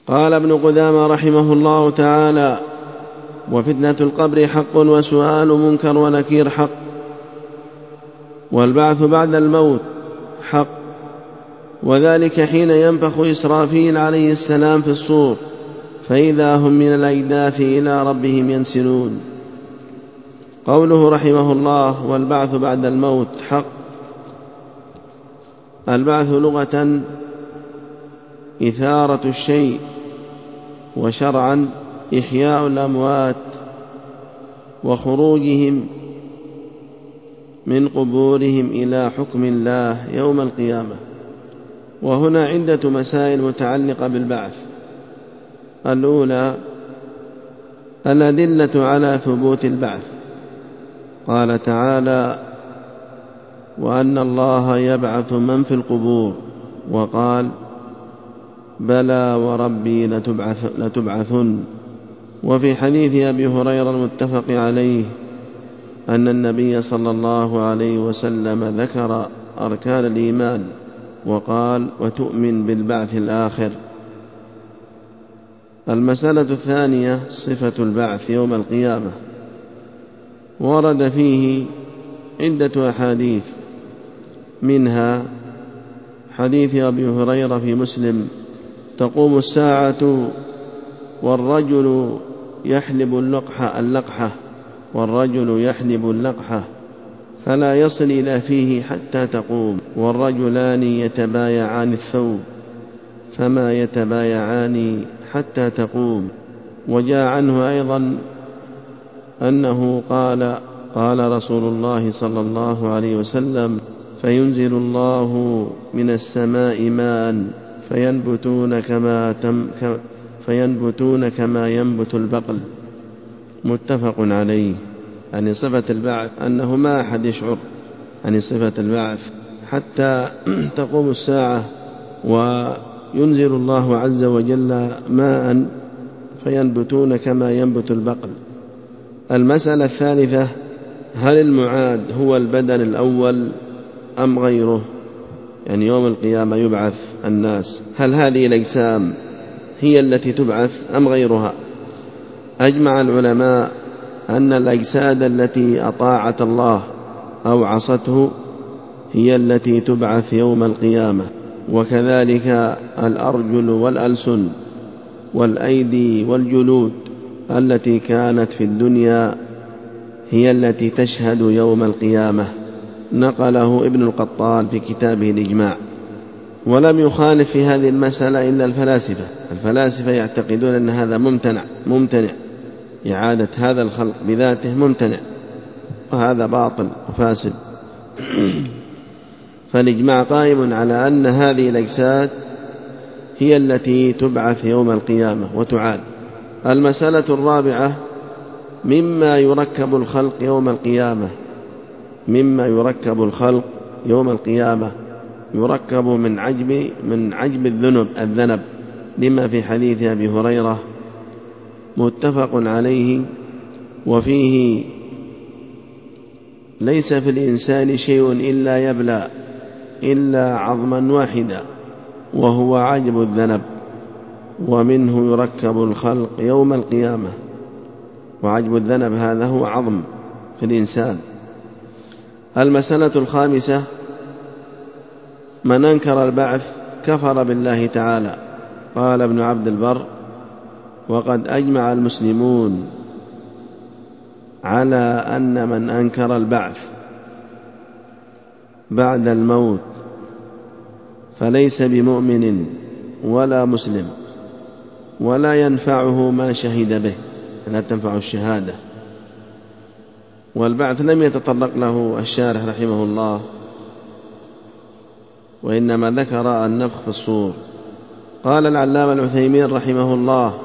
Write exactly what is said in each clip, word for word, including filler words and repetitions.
قال ابن قدامة رحمه الله تعالى: وفتنة القبر حق، وسؤال منكر ونكير حق، والبعث بعد الموت حق، وذلك حين ينفخ إسرافيل عليه السلام في الصور، فإذا هم من الأجداث إلى ربهم ينسلون. قوله رحمه الله: والبعث بعد الموت حق. البعث لغة إثارة الشيء، وشرعا إحياء الأموات وخروجهم من قبورهم إلى حكم الله يوم القيامة. وهنا عدة مسائل متعلقة بالبعث. الأولى الأدلة على ثبوت البعث. قال تعالى: وأن الله يبعث من في القبور، وقال: بلى وربي لتبعث لتبعثن. وفي حديث أبي هريرة المتفق عليه أن النبي صلى الله عليه وسلم ذكر أركان الإيمان وقال: وتؤمن بالبعث الآخر. المسألة الثانية صفة البعث يوم القيامة. ورد فيه عدة أحاديث، منها حديث أبي هريرة في مسلم: تقوم الساعة والرجل يحلب اللقحة, اللقحة والرجل يحلب اللقحة فلا يصل إلى فيه حتى تقوم، والرجلان يتبايعان الثوب فما يتبايعان حتى تقوم. وجاء عنه أيضا أنه قال: قال رسول الله صلى الله عليه وسلم: فينزل الله من السماء ماء فينبتون كما, تم فينبتون كما ينبت البقل. متفق عليه. يعني صفة البعث أنه ما أحد يشعر عن صفة البعث حتى تقوم الساعة، وينزل الله عز وجل ماء فينبتون كما ينبت البقل. المسألة الثالثة: هل المعاد هو البدن الأول أم غيره؟ يعني يوم القيامة يبعث الناس، هل هذه الأجسام هي التي تبعث أم غيرها؟ أجمع العلماء أن الأجساد التي أطاعت الله أو عصته هي التي تبعث يوم القيامة، وكذلك الأرجل والألسن والأيدي والجلود التي كانت في الدنيا هي التي تشهد يوم القيامة. نقله ابن القطان في كتابه الإجماع. ولم يخالف في هذه المسألة إلا الفلاسفة. الفلاسفة يعتقدون أن هذا ممتنع ممتنع إعادة هذا الخلق بذاته ممتنع، وهذا باطل وفاسد. فالإجماع قائم على أن هذه الأجساد هي التي تبعث يوم القيامة وتعاد. المسألة الرابعة: مما يركب الخلق يوم القيامة. مما يركب الخلق يوم القيامة يركب من عجب من عجب الذنب الذنب لما في حديث أبي هريرة متفق عليه، وفيه: ليس في الإنسان شيء إلا يبلى إلا عظما واحدا وهو عجب الذنب، ومنه يركب الخلق يوم القيامة. وعجب الذنب هذا هو عظم في الإنسان. المسألة الخامسة: من أنكر البعث كفر بالله تعالى. قال ابن عبد البر: وقد أجمع المسلمون على أن من أنكر البعث بعد الموت فليس بمؤمن ولا مسلم، ولا ينفعه ما شهد به، لا تنفع الشهادة. والبعث لم يتطرق له الشارح رحمه الله، وإنما ذكر النفخ في الصور. قال العلامة العثيمين رحمه الله: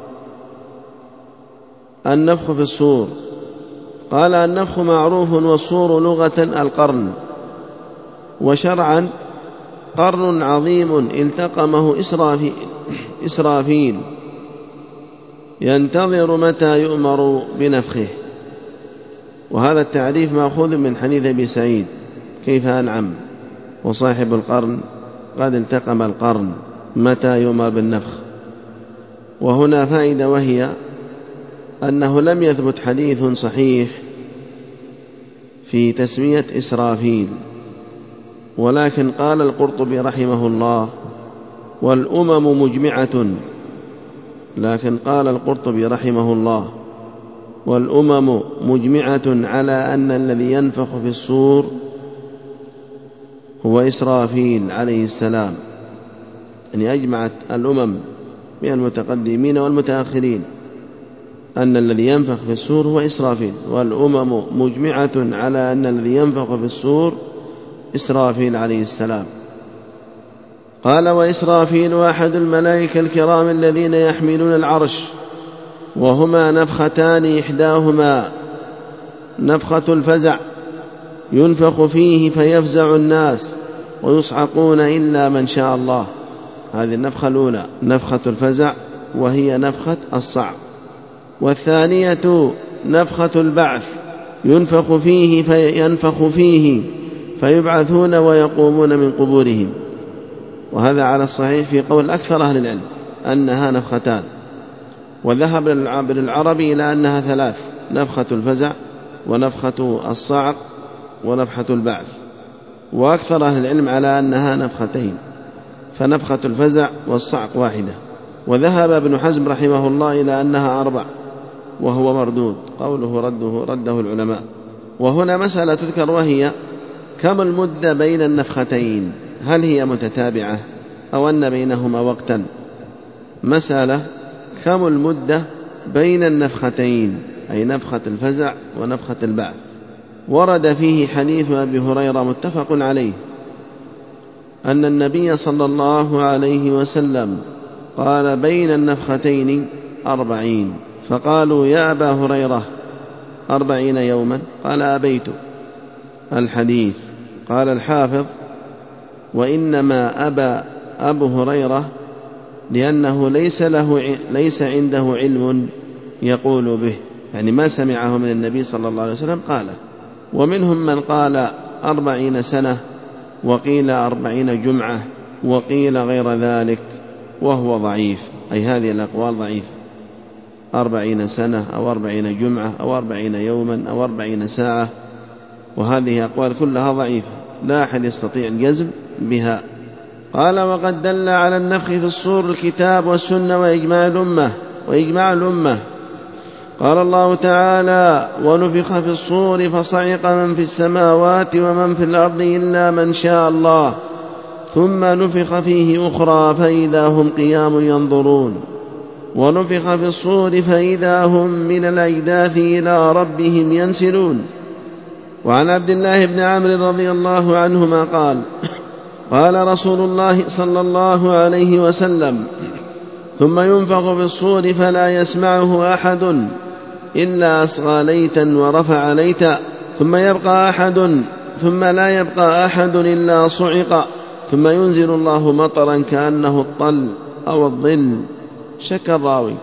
النفخ في الصور. قال: النفخ معروف، والصور لغة القرن، وشرعا قرن عظيم التقمه إسرافيل, إسرافيل ينتظر متى يؤمر بنفخه. وهذا التعريف مأخوذ من حديث أبي سعيد: كيف أنعم وصاحب القرن قد التقم القرن متى يؤمر بالنفخ. وهنا فائدة، وهي أنه لم يثبت حديث صحيح في تسمية إسرافيل، ولكن قال القرطبي رحمه الله: والأمم مجمعة، لكن قال القرطبي رحمه الله: والأمم مجمعة على أن الذي ينفخ في الصور هو إسرافيل عليه السلام. يعني أجمعت الأمم من المتقدمين والمتأخرين أن الذي ينفخ في الصور هو إسرافيل، والأمم مجمعة على أن الذي ينفخ في الصور إسرافيل عليه السلام. قال: وإسرافيل أحد الملائكة الكرام الذين يحملون العرش، وهما نفختان، إحداهما نفخة الفزع ينفخ فيه فيفزع الناس ويصعقون إلا من شاء الله. هذه النفخة الأولى نفخة الفزع، وهي نفخة الصعق. والثانية نفخة البعث ينفخ فيه فينفخ فيه فيبعثون ويقومون من قبورهم. وهذا على الصحيح في قول أكثر أهل العلم أنها نفختان، وذهب ابن العربي إلى أنها ثلاث: نفخة الفزع ونفخة الصعق ونفخة البعث. وأكثر أهل العلم على أنها نفختين، فنفخة الفزع والصعق واحدة. وذهب ابن حزم رحمه الله إلى أنها أربع، وهو مردود، قوله رده رده العلماء. وهنا مسألة تذكر، وهي: كم المدة بين النفختين؟ هل هي متتابعة أو أن بينهما وقتا؟ مسألة: كم المدة بين النفختين، أي نفخة الفزع ونفخة البعث؟ ورد فيه حديث أبي هريرة متفق عليه أن النبي صلى الله عليه وسلم قال: بين النفختين أربعين. فقالوا: يا أبا هريرة، أربعين يوما؟ قال: أبيت. الحديث. قال الحافظ: وإنما أبى أبو هريرة لأنه ليس, له ليس عنده علم يقول به، يعني ما سمعه من النبي صلى الله عليه وسلم قاله. ومنهم من قال أربعين سنة، وقيل أربعين جمعة، وقيل غير ذلك، وهو ضعيف، أي هذه الأقوال ضعيفة: أربعين سنة أو أربعين جمعة أو أربعين يوما أو أربعين ساعة، وهذه أقوال كلها ضعيفة لا أحد يستطيع الجزم بها. قال: وقد دل على النفخ في الصور الكتاب والسنة وإجماع الأمة وإجماع الأمة. قال الله تعالى: ونفخ في الصور فصعق من في السماوات ومن في الأرض إلا من شاء الله ثم نفخ فيه أخرى فإذا هم قيام ينظرون. ونفخ في الصور فإذا هم من الأجداث إلى ربهم ينسلون. وعن عبد الله بن عمرو رضي الله عنهما قال: قال رسول الله صلى الله عليه وسلم: ثم ينفخ في الصور فلا يسمعه أحد إلا أصغى ليتا ورفع ليتا، ثم يبقى أحد ثم لا يبقى أحد إلا صعق، ثم ينزل الله مطرا كأنه الطل أو الظل، شك الراوي،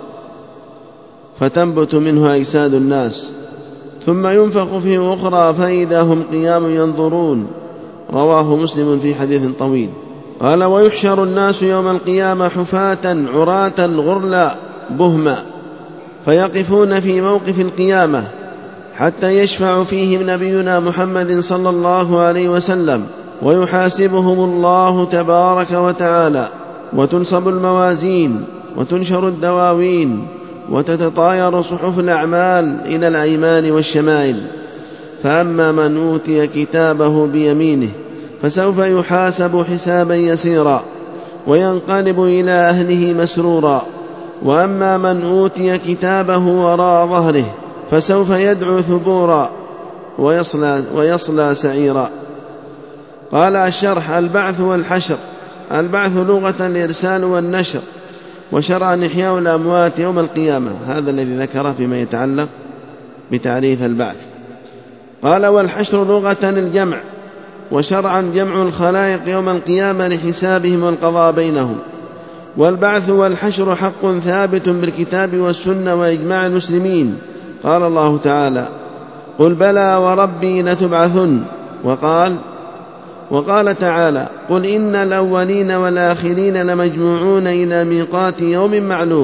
فتنبت منه أجساد الناس، ثم ينفخ فيه أخرى فإذا هم قيام ينظرون. رواه مسلم في حديث طويل. قال: ويحشر الناس يوم القيامة حفاة عراة غرلا بهما، فيقفون في موقف القيامة حتى يشفع فيهم نبينا محمد صلى الله عليه وسلم، ويحاسبهم الله تبارك وتعالى، وتنصب الموازين، وتنشر الدواوين، وتتطاير صحف الأعمال إلى الأيمان والشمائل. فأما من أوتي كتابه بيمينه فسوف يحاسب حسابا يسيرا وينقلب إلى أهله مسرورا، وأما من أوتي كتابه وراء ظهره فسوف يدعو ثبورا ويصلى, ويصلى سعيرا. قال الشرح: البعث والحشر. البعث لغة الإرسال والنشر، وشرعا إحياء الأموات يوم القيامة. هذا الذي ذكره فيما يتعلق بتعريف البعث. قال: والحشر لغة الجمع، وشرعا جمع الخلائق يوم القيامة لحسابهم والقضاء بينهم. والبعث والحشر حق ثابت بالكتاب والسنة وإجماع المسلمين. قال الله تعالى: قل بلى وربي لتبعثن. وقال وقال تعالى: قل إن الأولين والآخرين لمجموعون إلى ميقات يوم معلوم.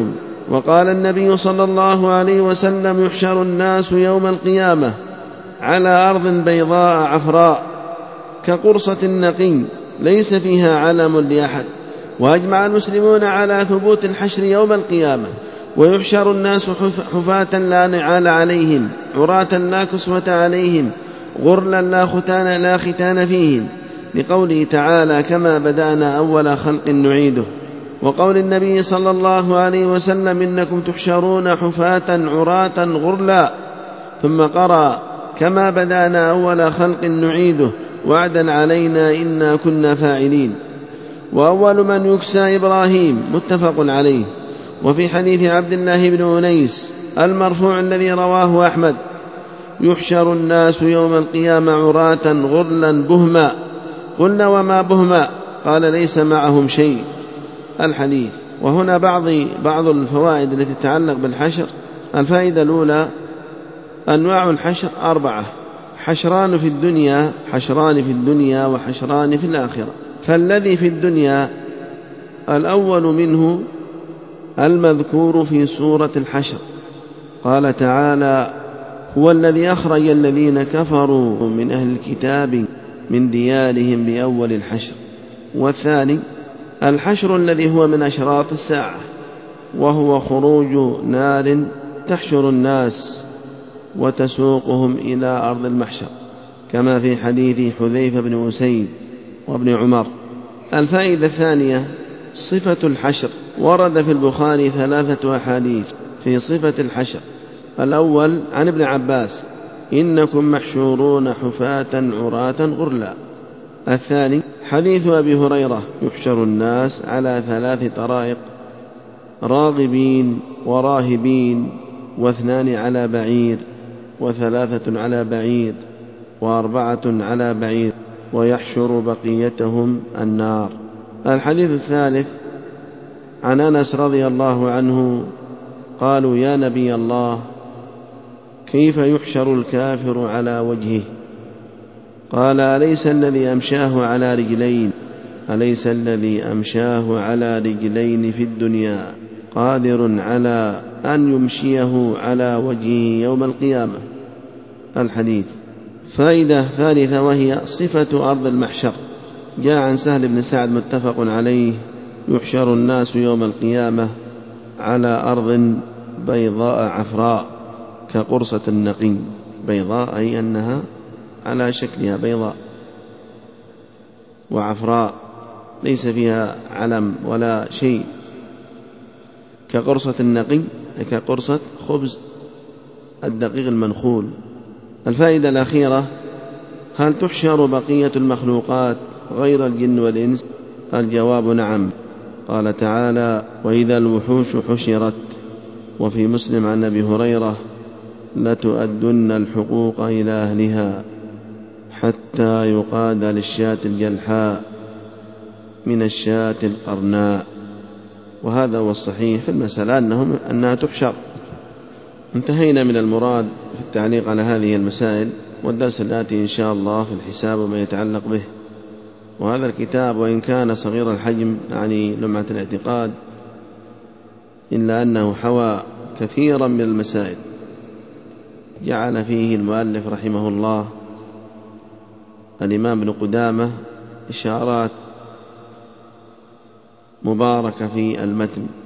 وقال النبي صلى الله عليه وسلم: يحشر الناس يوم القيامة على أرض بيضاء عفراء كقرصة النقي ليس فيها علم لأحد. وأجمع المسلمون على ثبوت الحشر يوم القيامة. ويحشر الناس حفاة لا نعال عليهم، عراة لا كسوة عليهم، غرلا لا ختان, لا ختان فيهم، لقوله تعالى: كما بدأنا أول خلق نعيده. وقول النبي صلى الله عليه وسلم: إنكم تحشرون حفاة عراة غرلا، ثم قرأ: كما بدأنا أول خلق نعيده وعدا علينا إنا كنا فاعلين. وأول من يكسى إبراهيم، متفق عليه. وفي حديث عبد الله بن أنيس المرفوع الذي رواه أحمد: يحشر الناس يوم القيامة عراة غرلا بهما. قلنا: وما بهما؟ قال: ليس معهم شيء. الحديث. وهنا بعض بعض الفوائد التي تتعلق بالحشر. الفائدة الأولى: أنواع الحشر أربعة: حشران في الدنيا حشران في الدنيا وحشران في الآخرة. فالذي في الدنيا الأول منه المذكور في سورة الحشر، قال تعالى: هو الذي أخرج الذين كفروا من أهل الكتاب من ديارهم لأول الحشر. والثاني الحشر الذي هو من أشراط الساعة، وهو خروج نار تحشر الناس وتسوقهم إلى أرض المحشر، كما في حديث حذيفة بن أسيد وابن عمر. الفائدة الثانية: صفة الحشر. ورد في البخاري ثلاثة أحاديث في صفة الحشر. الأول عن ابن عباس: إنكم محشورون حفاة عراة غرلا. الثاني حديث أبي هريرة: يحشر الناس على ثلاث طرائق: راغبين وراهبين، واثنان على بعير، وثلاثة على بعير، وأربعة على بعير، ويحشر بقيتهم النار. الحديث الثالث عن أنس رضي الله عنه: قالوا: يا نبي الله، كيف يحشر الكافر على وجهه؟ قال: أليس الذي أمشاه على رجلين أليس الذي أمشاه على رجلين في الدنيا قادر على أن يمشيه على وجهه يوم القيامة؟ الحديث. فائدة ثالثة وهي صفة أرض المحشر. جاء عن سهل بن سعد متفق عليه: يحشر الناس يوم القيامة على أرض بيضاء عفراء كقرصة النقي. بيضاء أي أنها على شكلها بيضاء، وعفراء ليس فيها علم ولا شيء. كقرصة النقي كقرصة خبز الدقيق المنخول. الفائدة الأخيرة: هل تحشر بقية المخلوقات غير الجن والإنس؟ الجواب: نعم. قال تعالى: وإذا الوحوش حشرت. وفي مسلم عن أبي هريرة: لتؤدن الحقوق إلى أهلها حتى يقاد للشاة الجلحاء من الشاة القرناء. وهذا هو الصحيح في المسألة أنهم أنها تحشر. انتهينا من المراد في التعليق على هذه المسائل، والدرس الآتي إن شاء الله في الحساب وما يتعلق به. وهذا الكتاب وإن كان صغير الحجم يعني لمعة الاعتقاد، إلا أنه حوى كثيرا من المسائل. جعل فيه المؤلف رحمه الله الإمام ابن قدامة إشارات مباركة في المتن.